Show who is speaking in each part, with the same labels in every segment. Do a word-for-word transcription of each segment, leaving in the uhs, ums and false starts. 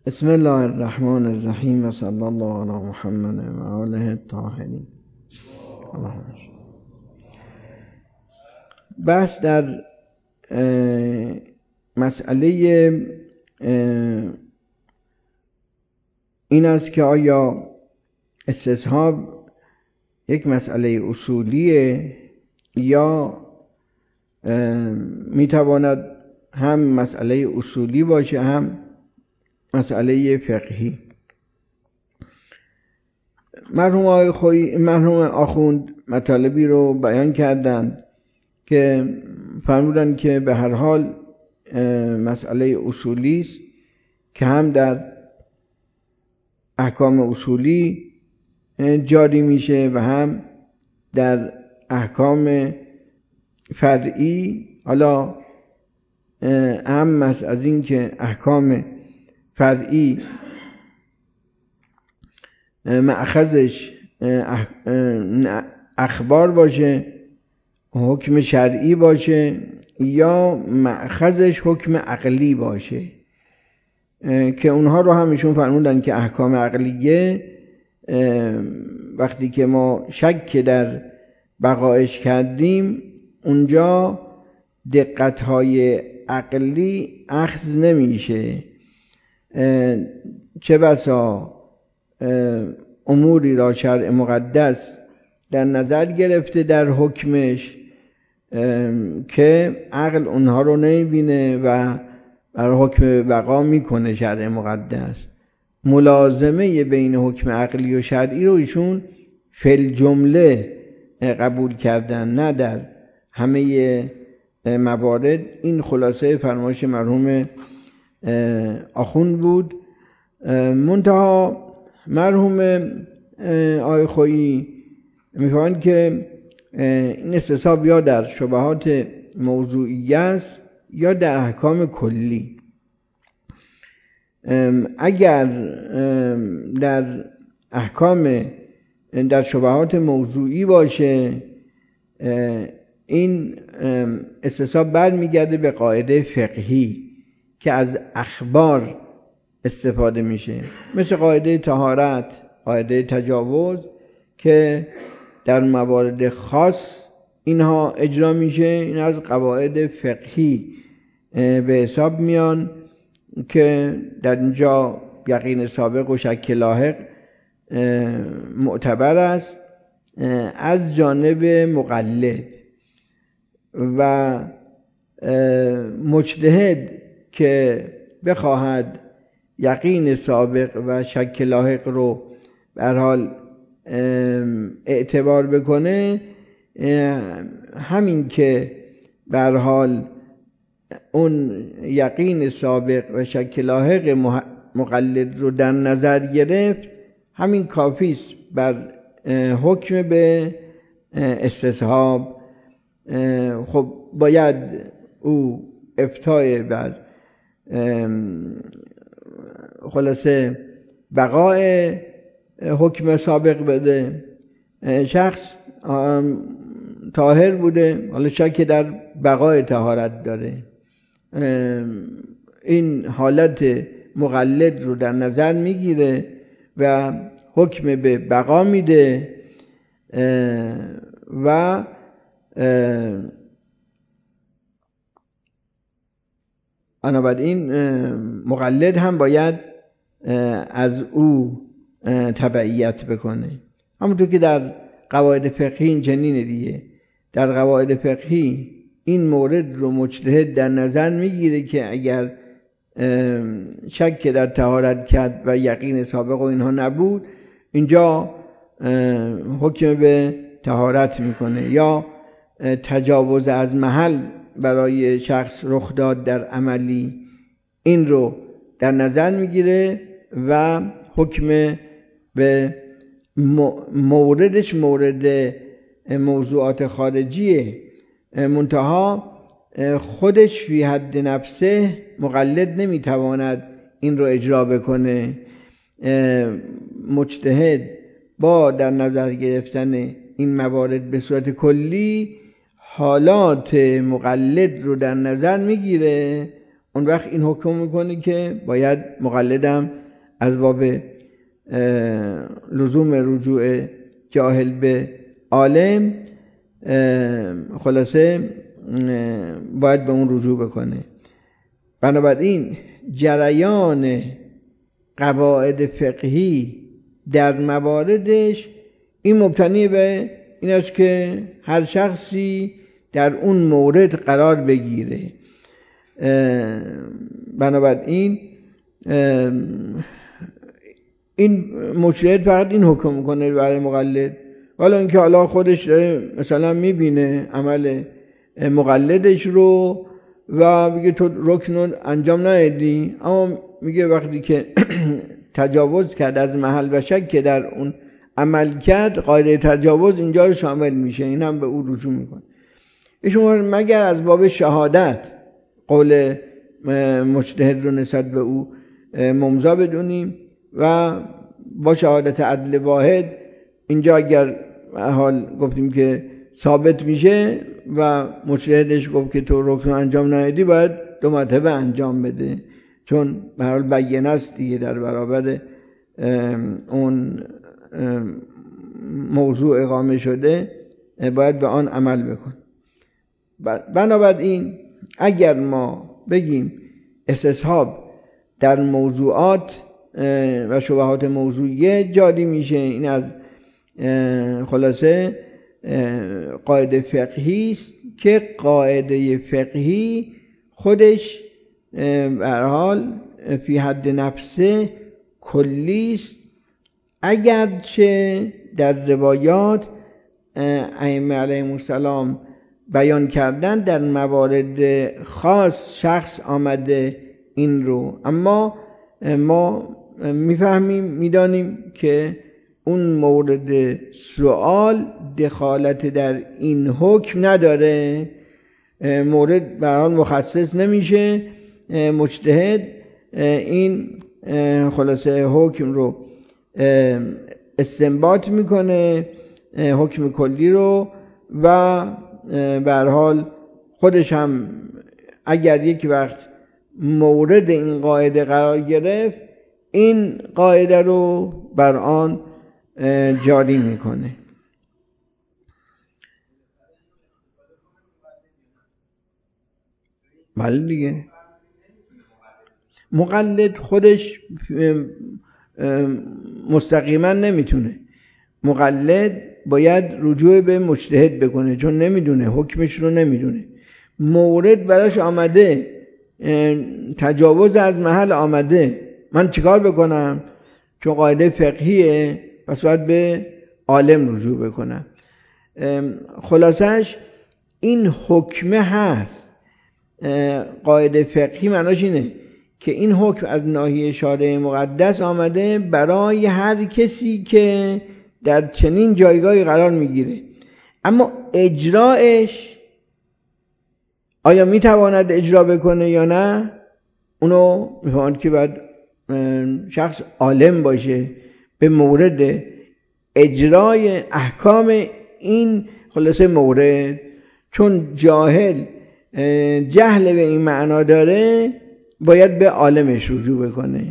Speaker 1: بسم الله الرحمن الرحیم و صلی الله علی محمد و آله الطاهرین. بحث در مسئله این است که آیا استصحاب یک مسئله اصولیه یا میتواند هم مسئله اصولی باشه هم مسئله فقهی. مرحوم آقای خویی مرحوم آخوند مطالبی رو بیان کردند که فرمودند که به هر حال مسئله اصولی است که هم در احکام اصولی جاری میشه و هم در احکام فرعی. حالا اهم از این که احکام فرعی مأخذش اخبار باشه، حکم شرعی باشه، یا مأخذش حکم عقلی باشه، که اونها رو هم ایشون فرمودن که احکام عقلیه وقتی که ما شک در بقایش کردیم اونجا دقت‌های عقلی اخذ نمیشه. چه بسا اموری را شرع مقدس در نظر گرفته در حکمش که عقل اونها رو نمیبینه و بر حکم بقا میکنه شرع مقدس. ملازمه بین حکم عقلی و شرعی رو ایشون فی الجمله قبول کردن، نه در همه موارد. این خلاصه فرمایش مرحوم آخوند بود. منتها مرحوم آقای خویی میخوان که این استصحاب یا در شبهات موضوعیه است یا در احکام کلی. اگر در احکام در شبهات موضوعی باشه این استصحاب برمیگرده به قاعده فقهی که از اخبار استفاده میشه، مثل قاعده طهارت، قاعده تجاوز که در موارد خاص اینها اجرا میشه. این از قواعد فقهی به حساب میان که در اینجا یقین سابق و شک لاحق معتبر است از جانب مقلد، و مجتهد که بخواهد یقین سابق و شک لاحق رو به هر حال اعتبار بکنه، همین که به هر حال اون یقین سابق و شک لاحق مقلد رو در نظر گرفت، همین کافی است بر حکم به استصحاب. خب باید او افتای بر خلاصه بقای حکم سابق بده. شخص طاهر بوده، حالا شک در بقای طهارت داره، این حالت مقلد رو در نظر میگیره و حکم به بقا میده و بنابراین مقلد هم باید از او تبعیت بکنه. همونطور که در قواعد فقهی این چنینه دیگه. در قواعد فقهی این مورد رو مجتهد در نظر میگیره که اگر شک در طهارت کرد و یقین سابق و اینها نبود، اینجا حکم به طهارت میکنه، یا تجاوز از محل برای شخص رخ داد در عملی، این رو در نظر میگیره و حکم به موردش مورد موضوعات خارجیه، منتها خودش فی حد نفسه مقلد نمیتواند این رو اجرا بکنه. مجتهد با در نظر گرفتن این موارد به صورت کلی حالات مقلد رو در نظر میگیره اون وقت این حکم میکنه که باید مقلدم از باب لزوم رجوع جاهل به عالم خلاصه باید به اون رجوع بکنه. بنابراین جریان قواعد فقهی در مواردش این مبتنی به این است که هر شخصی در اون مورد قرار بگیره. بنابراین این مجتهد فقط این حکم میکنه برای مقلد، حالا اینکه حالا خودش داره مثلا میبینه عمل مقلدش رو و میگه تو رکن انجام ندادی، اما میگه وقتی که تجاوز کرد از محل و شک که در اون عمل کرد، قاعده تجاوز اینجا رو شامل میشه، این هم به او رجوع میکنه. ایشون مگر از باب شهادت قول مجتهد رو نسبت به او ممضا بدونیم و با شهادت عدل واحد اینجا اگر حال گفتیم که ثابت میشه و مجتهدش گفت که تو رکن انجام ندادی، باید دو مرتبه انجام بده، چون به هر حال بینه است دیگه در برابر اون موضوع اقامه شده، باید به آن عمل بکن. بنابراین اگر ما بگیم استصحاب در موضوعات و شبهات موضوعیه جاری میشه، این از خلاصه قاعده فقهی است که قاعده فقهی خودش به هر حال فی حد نفسه کلی است، اگرچه در روایات ائمه علیهم السلام بیان کردن در موارد خاص شخص آمده این رو، اما ما میفهمیم میدانیم که اون مورد سوال دخالت در این حکم نداره، مورد به هر حال مخصص نمیشه، مجتهد این خلاصه حکم رو استنباط میکنه، حکم کلی رو، و به هر حال خودش هم اگر یک وقت مورد این قاعده قرار گرفت، این قاعده رو بر آن جاری میکنه. بله دیگه، مقلد خودش مستقیما نمیتونه، مقلد باید رجوع به مجتهد بکنه، چون نمیدونه، حکمش رو نمیدونه، مورد براش آمده، تجاوز از محل آمده، من چیکار بکنم؟ چون قاعده فقهیه پس باید به عالم رجوع بکنم. خلاصش این حکمه هست. قاعده فقهی معناش اینه که این حکم از ناحیه شارع مقدس آمده برای هر کسی که در چنین جایگاهی قرار میگیره، اما اجراش آیا میتواند اجرا بکنه یا نه، اونو میفهمند که باید شخص عالم باشه به مورد اجرای احکام این خلاصه مورد، چون جاهل جهل به این معنا داره باید به عالمش رجوع بکنه.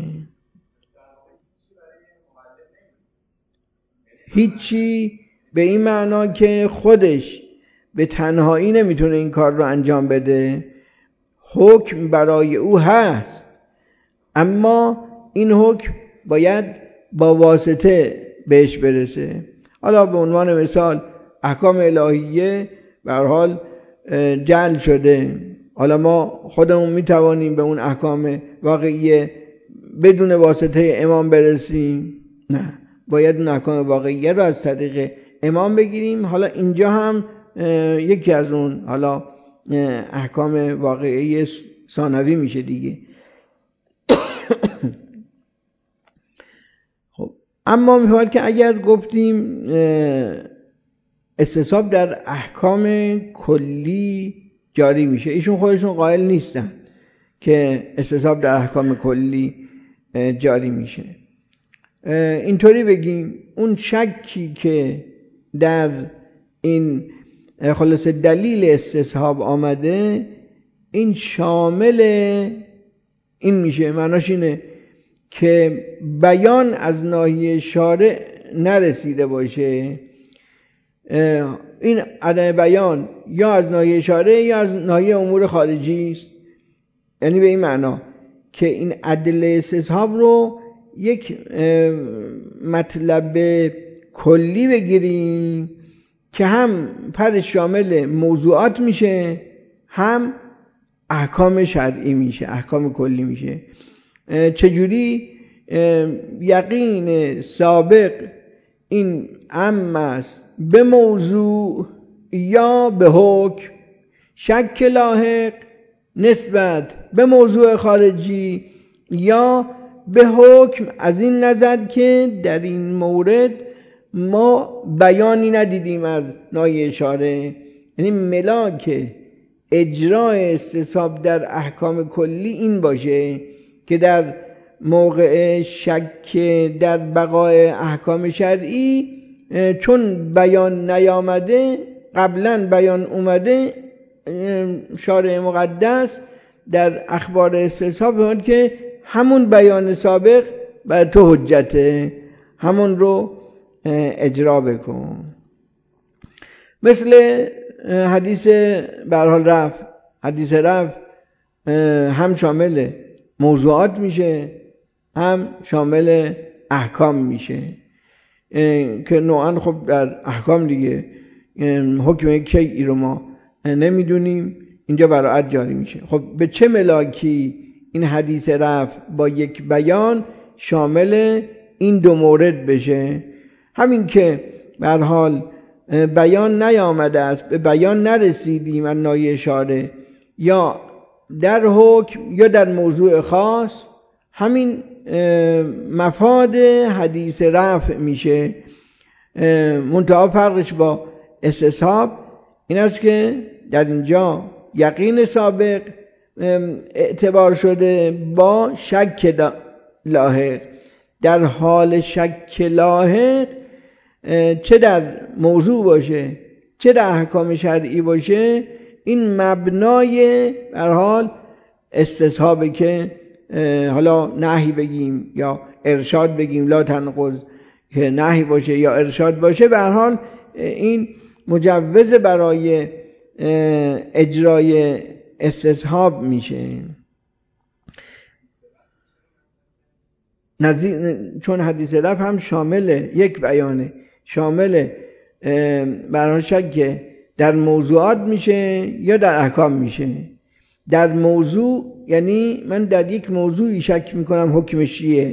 Speaker 1: هیچی به این معنا که خودش به تنهایی نمیتونه این کار رو انجام بده، حکم برای او هست، اما این حکم باید با واسطه بهش برسه. حالا به عنوان مثال احکام الهیه به هر حال جعل شده، حالا ما خودمون میتوانیم به اون احکام واقعیه بدون واسطه امام برسیم؟ نه، باید اون احکام واقعیه رو از طریق امام بگیریم. حالا اینجا هم یکی از اون حالا احکام واقعیه ثانوی میشه دیگه. خب اما میفهمد که اگر گفتیم استصحاب در احکام کلی جاری میشه، ایشون خودشون قائل نیستن که استصحاب در احکام کلی جاری میشه. اینطوری بگیم اون شکی که در این خلاصه دلیل استصحاب آمده، این شامل این میشه، معناش اینه که بیان از ناحیه شارع نرسیده باشه. این عدم بیان یا از ناحیه شارع یا از ناحیه امور خارجی است. یعنی به این معنا که این عدل استصحاب رو یک مطلب کلی بگیریم که هم پر شامل موضوعات میشه، هم احکام شرعی میشه، احکام کلی میشه. چجوری؟ یقین سابق این عام است به موضوع یا به حکم، شک لاحق نسبت به موضوع خارجی یا به حکم، از این نظر که در این مورد ما بیانی ندیدیم از ناحیه شارع. یعنی ملاک اجرای استصحاب در احکام کلی این باشه که در موقع شک در بقای احکام شرعی چون بیان نیامده، قبلا بیان اومده، شارع مقدس در اخبار استصحاب فرمود که همون بیان سابق بر تو حجته، همون رو اجرا بکن. مثل حدیث به هر حال رفع، حدیث رفع هم شامل موضوعات میشه هم شامل احکام میشه که نوعا خب در احکام دیگه حکم یک شیئی رو ما نمیدونیم، اینجا براعت جاری میشه. خب به چه ملاکی این حدیث رفع با یک بیان شامل این دو مورد بشه؟ همین که به هر حال بیان نیامده است، به بیان نرسیدیم از ناحیه شارع یا در حکم یا در موضوع خاص، همین مفاد حدیث رفع میشه. منتها فرقش با استصحاب این است که در اینجا یقین سابق اعتبار شده با شک لاحق. در حال شک لاحق چه در موضوع باشه چه در احکام شرعی باشه، این مبنای به هر حال استصحابه که حالا نهی بگیم یا ارشاد بگیم، لا تنقض، که نهی باشه یا ارشاد باشه، به هر حال این مجوز برای اجرای استصحاب میشه. نظیر چون حدیث رفع هم شامل یک بیانه، شامل برای شک در موضوعات میشه یا در احکام میشه. در موضوع یعنی من در یک موضوعی شک میکنم حکمش چیه،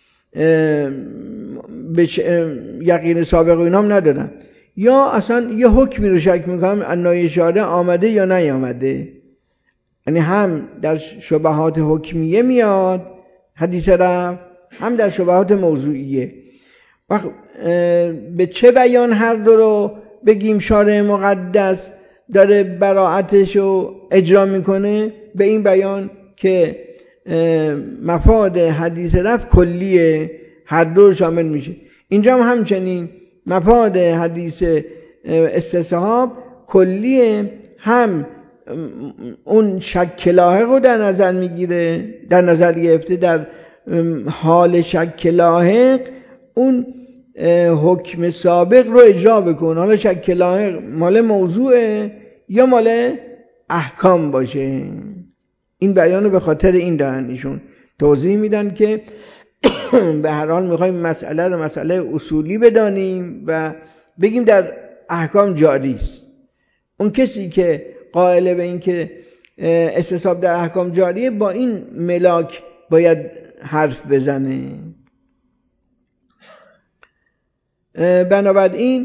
Speaker 1: بش... یقین سابق و اینام ندارم، یا اصلا یه حکمی رو شک میکنم از ناحیه شارع آمده یا نیامده. یعنی هم در شبهات حکمیه میاد حدیث رفع، هم در شبهات موضوعیه. وقت به چه بیان هر دو رو بگیم شارع مقدس داره براعتش رو اجرا میکنه؟ به این بیان که مفاد حدیث رفع کلیه، هر دو شامل میشه. اینجا هم همچنین مفاد حدیث استصحاب کلیه، هم اون شک لاحق رو در نظر میگیره، در نظر گرفته در حال شک لاحق اون حکم سابق رو اجرا بکن. حالا شک لاحق مال موضوعه یا مال احکام باشه. این بیانو به خاطر این دارن ایشون توضیح میدن که به هر حال میخوایم مسئله رو مسئله اصولی بدانیم و بگیم در احکام جاری است. اون کسی که قائل به این که استصحاب در احکام جاریه با این ملاک باید حرف بزنه. بنابراین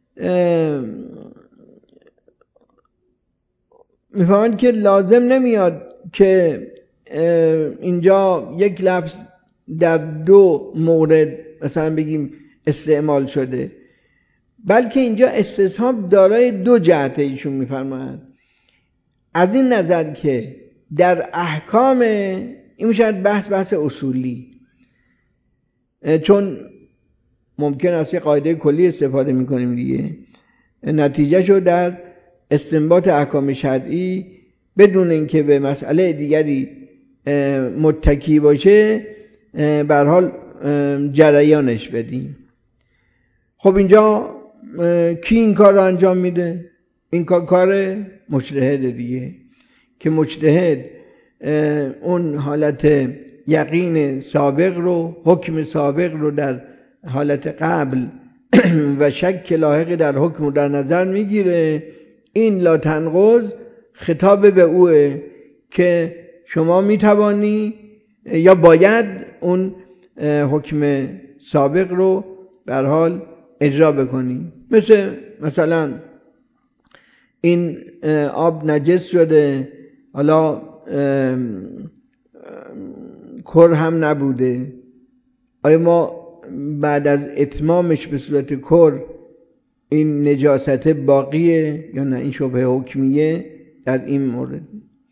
Speaker 1: میفهمند که لازم نمیاد که اینجا یک لفظ در دو مورد مثلا بگیم استعمال شده، بلکه اینجا استصحاب دارای دو جهته. ایشون میفرمایند از این نظر که در احکام این میشه بحث بحث اصولی، چون ممکن است یه قاعده کلی استفاده میکنیم دیگه، نتیجه شو در استنباط احکام شرعی بدون اینکه به مسئله دیگری متکی باشه به هر حال جریانش بدیم. خب اینجا کی این کار رو انجام میده؟ این کار کار مجتهد دیگه، که مجتهد اون حالت یقین سابق رو، حکم سابق رو در حالت قبل و شک لاحق در حکم رو در نظر میگیره. این لا تنقض خطاب به اوه که شما میتوانی یا باید اون حکم سابق رو به هر حال اجرا بکنی. مثل مثلا این آب نجس شده، حالا کر هم نبوده، آیا ما بعد از اتمامش به صورت کر این نجاست باقیه یا نه؟ این شبه حکمیه در این مورد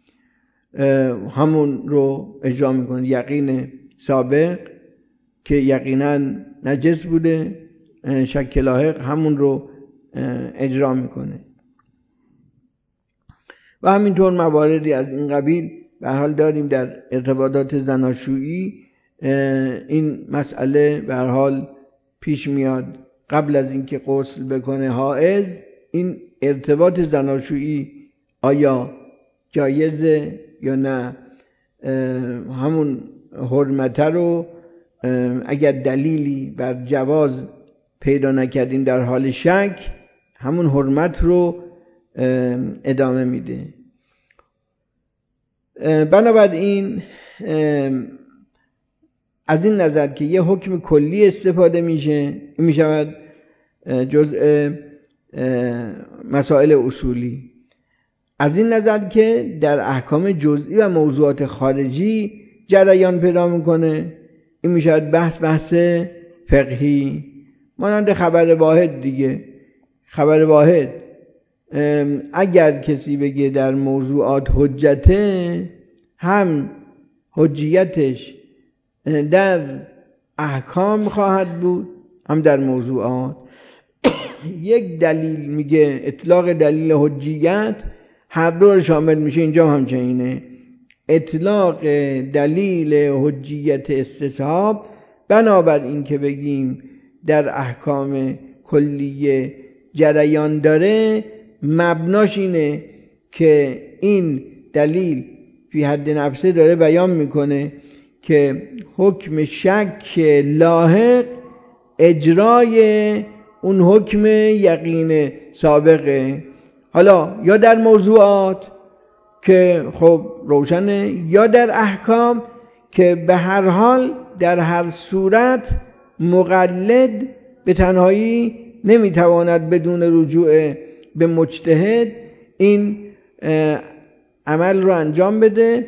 Speaker 1: همون رو اجرا میکنه. یقین سابق که یقینا نجس بوده، شک لاحق همون رو اجرا میکنه. و همینطور مواردی از این قبیل به حال داریم در ارتباطات زناشویی. این مسئله به هر حال پیش میاد قبل از اینکه غسل بکنه حائض، این ارتباط زناشویی آیا جایزه یا نه؟ همون حرمت رو اگر دلیلی بر جواز پیدا نکردین در حال شک، همون حرمت رو ادامه میده. بنابراین از این نظر که یه حکم کلی استفاده میشه، میشود جزء مسائل اصولی. از این نظر که در احکام جزئی و موضوعات خارجی جریان پیدا میکنه، این میشود بحث بحث فقهی، مانند خبر واحد دیگه. خبر واحد اگر کسی بگه در موضوعات حجته، هم حجیتش در احکام خواهد بود هم در موضوعات. یک دلیل میگه اطلاق دلیل حجیت هر دو رو شامل میشه، اینجا همچنینه. اطلاق دلیل حجیت استصحاب بنابر این که بگیم در احکام کلیه جریان داره، مبناش اینه که این دلیل فی حد نفسه داره بیان میکنه که حکم شک لاحق اجرای اون حکم یقین سابقه، حالا یا در موضوعات که خب روشنه، یا در احکام که به هر حال در هر صورت مقلد به تنهایی نمیتواند بدون رجوع به مجتهد این عمل رو انجام بده،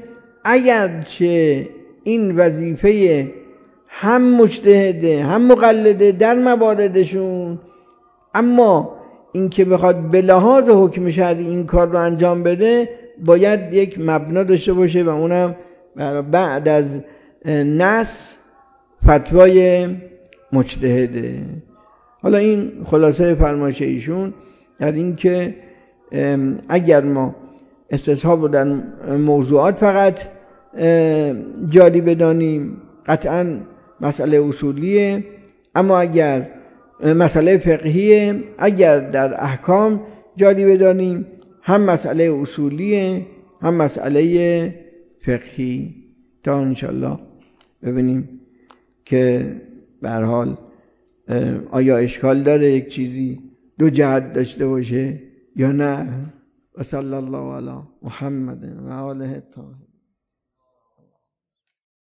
Speaker 1: اگرچه این وظیفه هم مجتهده هم مقلده در مواردشون، اما این که بخواد به لحاظ حکم شرعی این کار رو انجام بده باید یک مبنا داشته باشه و اونم بعد از نص فتوای مجتهده. حالا این خلاصه فرمایش ایشون در این که اگر ما استصحاب رو در موضوعات فقط جاری بدانیم قطعا مسئله اصولیه، اما اگر مسئله فقهیه، اگر در احکام جاری بدانیم هم مسئله اصولیه هم مسئله فقهی، تا انشالله ببینیم که به هر حال آیا اشکال داره یک چیزی دو جهت داشته باشه یا نه. و صلی الله علی محمد و آله الطاهرین.